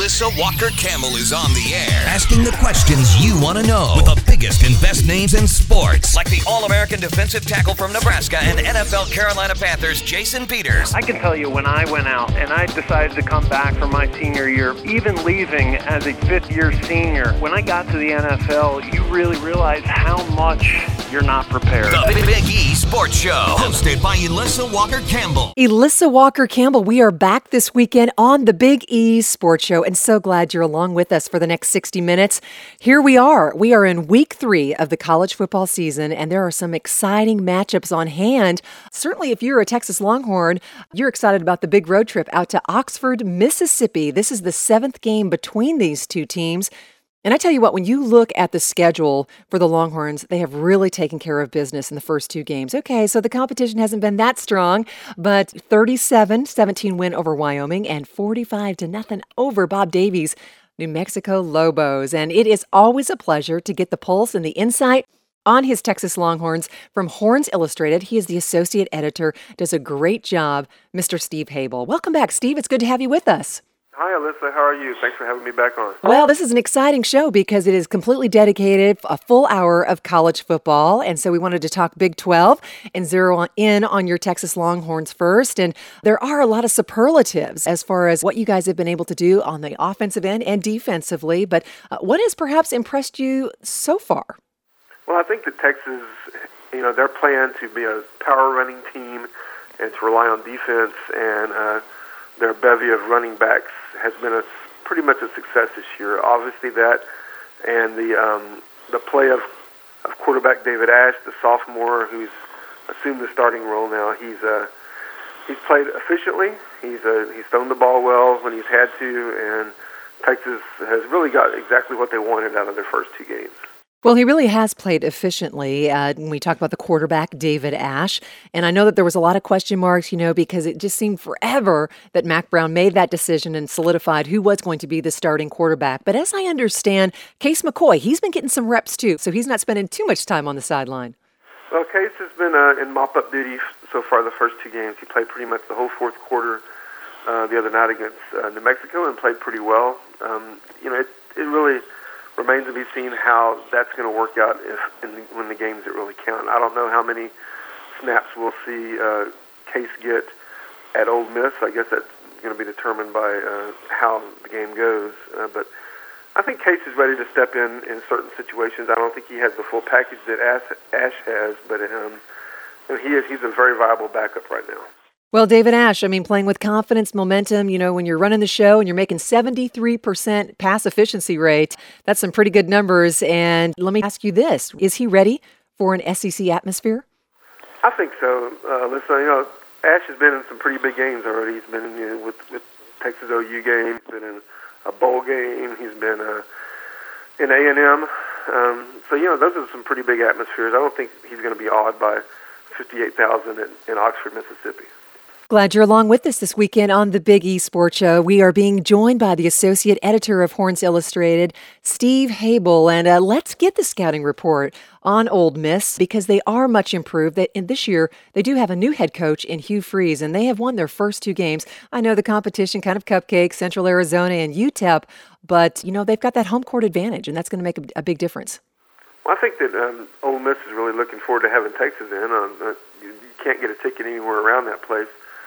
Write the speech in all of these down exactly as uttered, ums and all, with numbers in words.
Alyssa Walker-Campbell is on the air, asking the questions you want to know with the biggest and best names in sports, like the All-American defensive tackle from Nebraska and N F L Carolina Panthers, Jason Peters. I can tell you when I went out and I decided to come back for my senior year, even leaving as a fifth-year senior, when I got to the N F L, you really realize how much you're not prepared. The Big E Sports Show, hosted by Alyssa Walker-Campbell. Alyssa Walker-Campbell, we are back this weekend on the Big E Sports Show, and so glad you're along with us for the next sixty minutes. Here we are. We are in week three of the college football season, and there are some exciting matchups on hand. Certainly, if you're a Texas Longhorn, you're excited about the big road trip out to Oxford, Mississippi. This is the seventh game between these two teams. And I tell you what, when you look at the schedule for the Longhorns, they have really taken care of business in the first two games. Okay, so the competition hasn't been that strong, but thirty-seven seventeen win over Wyoming and forty-five to nothing over Bob Davies' New Mexico Lobos. And it is always a pleasure to get the pulse and the insight on his Texas Longhorns from Horns Illustrated. He is the associate editor, does a great job, Mister Steve Habel. Welcome back, Steve. It's good to have you with us. Hi, Alyssa. How are you? Thanks for having me back on. Well, this is an exciting show because it is completely dedicated, a full hour of college football. And so we wanted to talk Big twelve and zero in on your Texas Longhorns first. And there are a lot of superlatives as far as what you guys have been able to do on the offensive end and defensively. But uh, what has perhaps impressed you so far? Well, I think that Texas, you know, their plan to be a power running team and to rely on defense and uh, their bevy of running backs has been a pretty much a success this year. Obviously, that and the um, the play of, of quarterback David Ash, the sophomore who's assumed the starting role now. He's uh, he's played efficiently. He's uh, he's thrown the ball well when he's had to, and Texas has really got exactly what they wanted out of their first two games. Well, he really has played efficiently uh, when we talk about the quarterback, David Ash. And I know that there was a lot of question marks, you know, because it just seemed forever that Mack Brown made that decision and solidified who was going to be the starting quarterback. But as I understand, Case McCoy, he's been getting some reps too, so he's not spending too much time on the sideline. Well, Case has been uh, in mop-up duty so far the first two games. He played pretty much the whole fourth quarter uh, the other night against uh, New Mexico and played pretty well. Um, you know, it, it really remains to be seen how that's going to work out if in the, when the games that really count. I don't know how many snaps we'll see uh, Case get at Ole Miss. I guess that's going to be determined by uh, how the game goes. Uh, but I think Case is ready to step in in certain situations. I don't think he has the full package that Ash, Ash has, but um, he is, he's a very viable backup right now. Well, David Ash, I mean, playing with confidence, momentum, you know, when you're running the show and you're making seventy-three percent pass efficiency rate, that's some pretty good numbers. And let me ask you this, is he ready for an S E C atmosphere? I think so. Uh, listen, you know, Ash has been in some pretty big games already. He's been in, you know, with, with Texas O U game, he's been in a bowl game, he's been uh, in A and M. Um, so, you know, those are some pretty big atmospheres. I don't think he's going to be awed by fifty-eight thousand in, in Oxford, Mississippi. Glad you're along with us this weekend on the Big E Sports Show. We are being joined by the associate editor of Horns Illustrated, Steve Habel. And uh, let's get the scouting report on Ole Miss because they are much improved. That in this year, they do have a new head coach in Hugh Freeze, and they have won their first two games. I know the competition kind of cupcake, Central Arizona and U T E P, but, you know, they've got that home court advantage, and that's going to make a, a big difference. Well, I think that um, Ole Miss is really looking forward to having Texas in. Uh, you, you can't get a ticket anywhere around that place.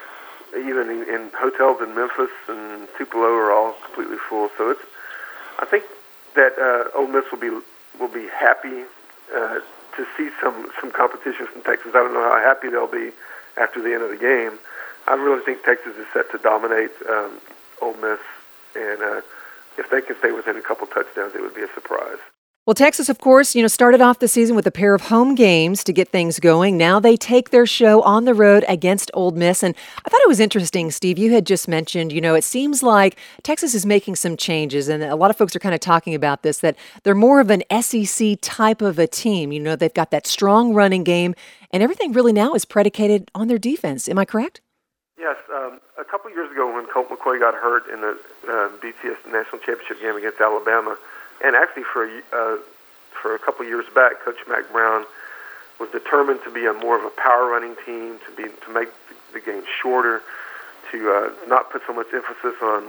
Even in, in hotels in Memphis and Tupelo are all completely full. So it's, I think that uh, Ole Miss will be will be happy uh, to see some, some competition from Texas. I don't know how happy they'll be after the end of the game. I really think Texas is set to dominate um, Ole Miss, and uh, if they can stay within a couple touchdowns, it would be a surprise. Well, Texas, of course, you know, started off the season with a pair of home games to get things going. Now they take their show on the road against Ole Miss. And I thought it was interesting, Steve, you had just mentioned, you know, it seems like Texas is making some changes. And a lot of folks are kind of talking about this, that they're more of an S E C type of a team. You know, they've got that strong running game, and everything really now is predicated on their defense. Am I correct? Yes. Um, a couple years ago when Colt McCoy got hurt in the uh, B C S National Championship game against Alabama, and actually, for a, uh, for a couple years back, Coach Mack Brown was determined to be a more of a power running team, to be to make the game shorter, to uh, not put so much emphasis on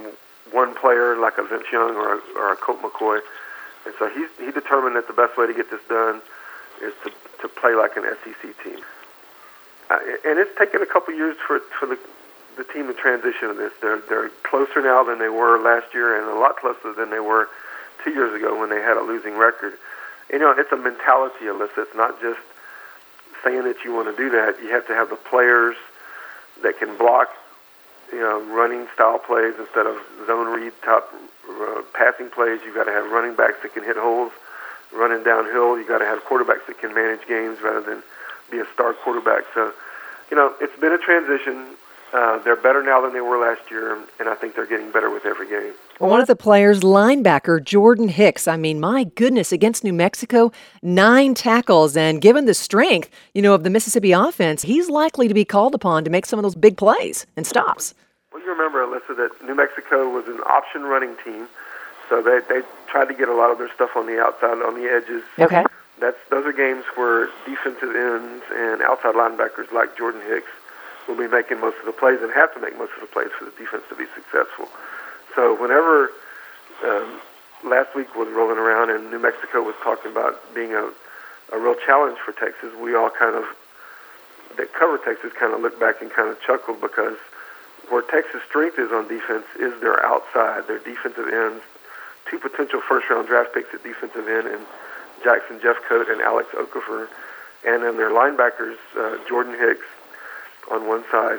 one player like a Vince Young or a, or a Colt McCoy. And so he's, he determined that the best way to get this done is to, to play like an S E C team. Uh, and it's taken a couple years for for the the team to transition to this. They're they're closer now than they were last year, and a lot closer than they were two years ago when they had a losing record. You know, it's a mentality, Alyssa. It's not just saying that you want to do that. You have to have the players that can block, you know, running style plays instead of zone read top uh, passing plays. You've got to have running backs that can hit holes, running downhill. You've got to have quarterbacks that can manage games rather than be a star quarterback. So, you know, it's been a transition. Uh, they're better now than they were last year, and I think they're getting better with every game. Well, one of the players, linebacker Jordan Hicks, I mean, my goodness, against New Mexico, nine tackles, and given the strength, you know, of the Mississippi offense, he's likely to be called upon to make some of those big plays and stops. Well, you remember, Alyssa, that New Mexico was an option running team, so they they tried to get a lot of their stuff on the outside, on the edges. Okay. That's those are games where defensive ends and outside linebackers like Jordan Hicks will be making most of the plays and have to make most of the plays for the defense to be successful. So whenever um, last week was rolling around and New Mexico was talking about being a, a real challenge for Texas, we all kind of, that cover Texas, kind of looked back and kind of chuckled, because where Texas' strength is on defense is their outside, their defensive ends, two potential first-round draft picks at defensive end, and Jackson Jeffcoat and Alex Okafor, and then their linebackers, uh, Jordan Hicks on one side,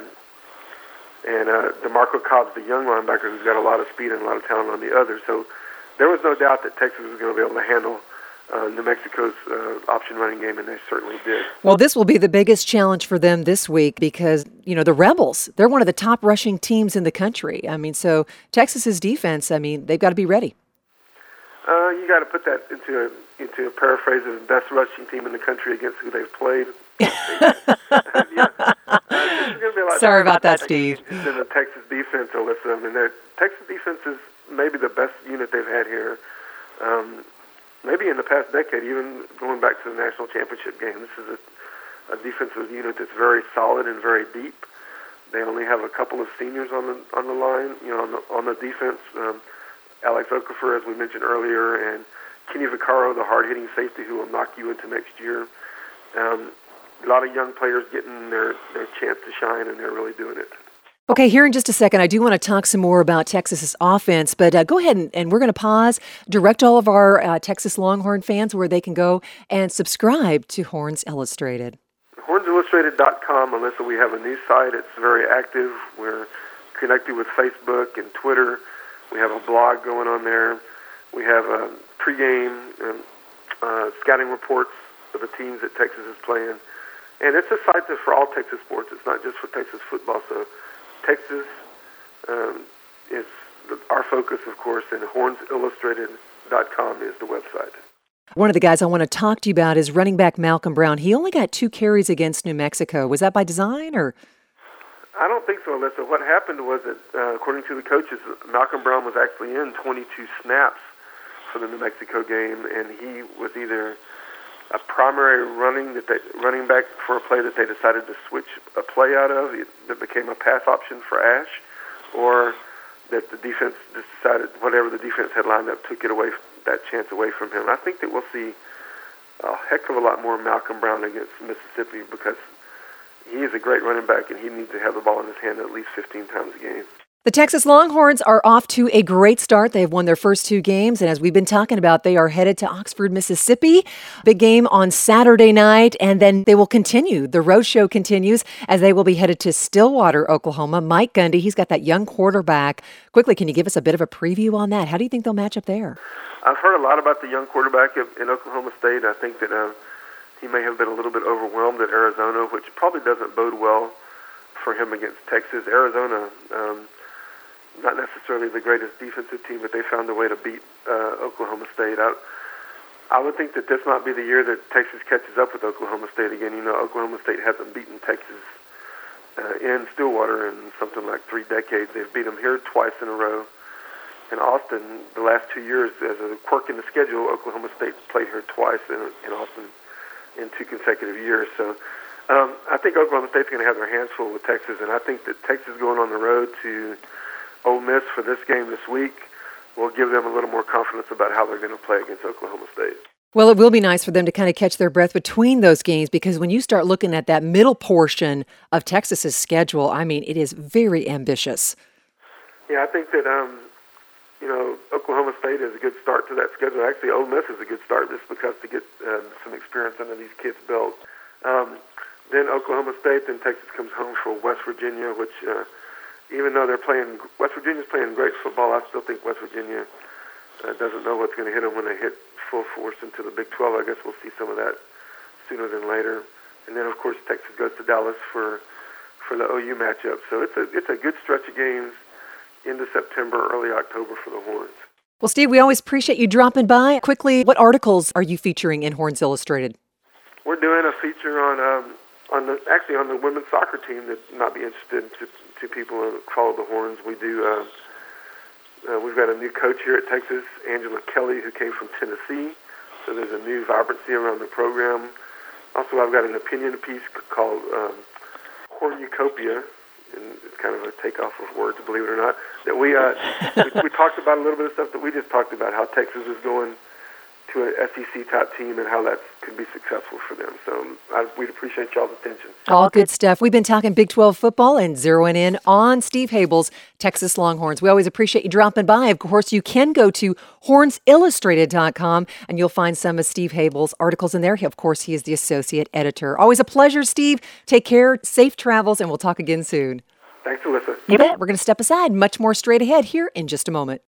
and uh, DeMarco Cobb's the young linebacker who's got a lot of speed and a lot of talent on the other. So there was no doubt that Texas was going to be able to handle uh, New Mexico's uh, option running game, and they certainly did. Well, this will be the biggest challenge for them this week because, you know, the Rebels, they're one of the top rushing teams in the country. I mean, so Texas's defense, I mean, they've got to be ready. Uh, you got to put that into a, into a paraphrase of the best rushing team in the country against who they've played. yeah. uh, Sorry about that, Steve. It's in the Texas defense, Alyssa. I mean, their Texas defense is maybe the best unit they've had here. Um, maybe in the past decade, even going back to the national championship game. This is a, a defensive unit that's very solid and very deep. They only have a couple of seniors on the on the line, you know, on the, on the defense. Um, Alex Okafor, as we mentioned earlier, and Kenny Vaccaro, the hard-hitting safety who will knock you into next year. Um, a lot of young players getting their, their chance to shine, and they're really doing it. Okay, here in just a second, I do want to talk some more about Texas's offense, but uh, go ahead and, and we're going to pause, direct all of our uh, Texas Longhorn fans where they can go and subscribe to Horns Illustrated. horns illustrated dot com, Alyssa, we have a new site. It's very active. We're connected with Facebook and Twitter. We have a blog going on there. We have a pregame um, uh, scouting reports of the teams that Texas is playing. And it's a site that's for all Texas sports. It's not just for Texas football. So Texas um, is the, our focus, of course, and horns illustrated dot com is the website. One of the guys I want to talk to you about is running back Malcolm Brown. He only got two carries against New Mexico. Was that by design or... I don't think so, Alyssa. What happened was that, uh, according to the coaches, Malcolm Brown was actually in twenty-two snaps for the New Mexico game, and he was either a primary running that they, running back for a play that they decided to switch a play out of that became a pass option for Ash, or that the defense just decided whatever the defense had lined up took it away, that chance away from him. I think that we'll see a heck of a lot more Malcolm Brown against Mississippi because he is a great running back, and he needs to have the ball in his hand at least fifteen times a game. The Texas Longhorns are off to a great start. They have won their first two games, and as we've been talking about, they are headed to Oxford, Mississippi. Big game on Saturday night, and then they will continue. The road show continues as they will be headed to Stillwater, Oklahoma. Mike Gundy, he's got that young quarterback. Quickly, can you give us a bit of a preview on that? How do you think they'll match up there? I've heard a lot about the young quarterback in Oklahoma State. I think that uh, he may have been a little bit overwhelmed at Arizona, which probably doesn't bode well for him against Texas. Arizona, um, not necessarily the greatest defensive team, but they found a way to beat uh, Oklahoma State. I, I would think that this might be the year that Texas catches up with Oklahoma State again. You know, Oklahoma State hasn't beaten Texas uh, in Stillwater in something like three decades. They've beat them here twice in a row. In Austin, the last two years, as a quirk in the schedule, Oklahoma State played here twice in, in Austin in two consecutive years. So um, I think Oklahoma State's going to have their hands full with Texas, and I think that Texas going on the road to Ole Miss for this game this week will give them a little more confidence about how they're going to play against Oklahoma State. Well, it will be nice for them to kind of catch their breath between those games, because when you start looking at that middle portion of Texas's schedule, I mean, it is very ambitious. Yeah, I think that, um, you know, Oklahoma State is a good start to that schedule. Actually, Ole Miss is a good start just because to get um, some experience under these kids' belt. Um, then Oklahoma State, then Texas comes home for West Virginia, which uh, even though they're playing, West Virginia's playing great football, I still think West Virginia uh, doesn't know what's going to hit them when they hit full force into the Big twelve. I guess we'll see some of that sooner than later. And then, of course, Texas goes to Dallas for for the O U matchup. So it's a it's a good stretch of games into September, early October for the Horns. Well, Steve, we always appreciate you dropping by. Quickly, what articles are you featuring in Horns Illustrated? We're doing a feature on um, on the actually on the women's soccer team that might be interested to to people who follow the Horns. We do. Uh, Uh, we've got a new coach here at Texas, Angela Kelly, who came from Tennessee. So there's a new vibrancy around the program. Also, I've got an opinion piece called um, Hornucopia, and it's kind of a takeoff of words, believe it or not. That we, uh, we we talked about a little bit of stuff that we just talked about, how Texas is going to an S E C type team and how that could be successful for them. So I, we'd appreciate y'all's attention. All good stuff. We've been talking Big twelve football and zeroing in on Steve Habel's Texas Longhorns. We always appreciate you dropping by. Of course, you can go to horns illustrated dot com and you'll find some of Steve Habel's articles in there. He, of course, he is the associate editor. Always a pleasure, Steve. Take care, safe travels, and we'll talk again soon. Thanks, Alyssa. You bet. We're going to step aside. Much more straight ahead here in just a moment.